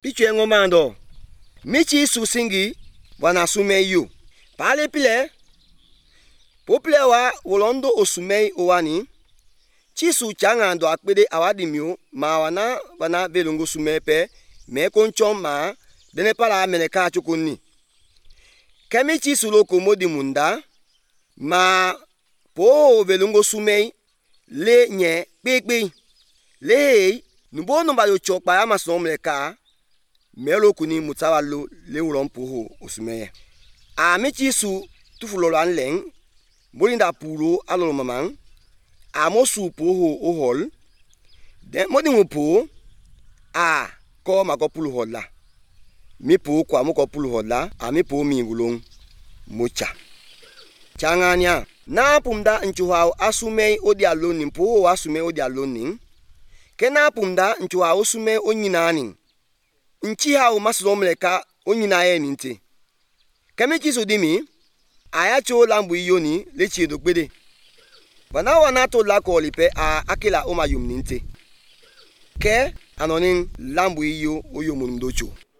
Pichwe ngomando. Michi susingi wana sumeyu. Pale pile. Popule wa wolondo osumei owani. Chisu changando akpede awadimio ma wana velungo sumepe me konchom ma dene pala meneka chukuni. Kemi chisu loko modi munda ma po velungo sumei le nye pepe le nubo no ba yo chokpa ya masomleka melo kuni mutawalo le ulompo osumeye. A mi chisu tufulolo anleng bolinda puro alolo mamang amosu poho ohol den modi ngupo a ko makopulu hola mi po kwa mokopulu hola a mi po mi ngulong mocha changanya na pumda nchuhao asumei odi alonin po asumei odi alonin kena pumda nchuhao asumei onyinanin nchihao maslomleka onyinaye ninte kemichi sodimi ayacho lambu iyoni lechi edogbede wana to la kolipe a akila omayum ninte ke anonin lambu iyo oyomundocho.